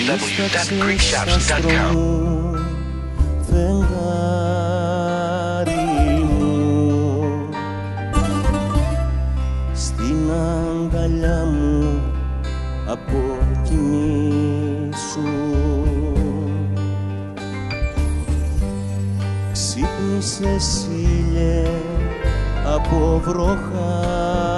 www.greekshops.com. Φεγγάρι μου, στην αγκαλιά μου αποκοιμήσου. Ξύπνησες ήλιε από βροχά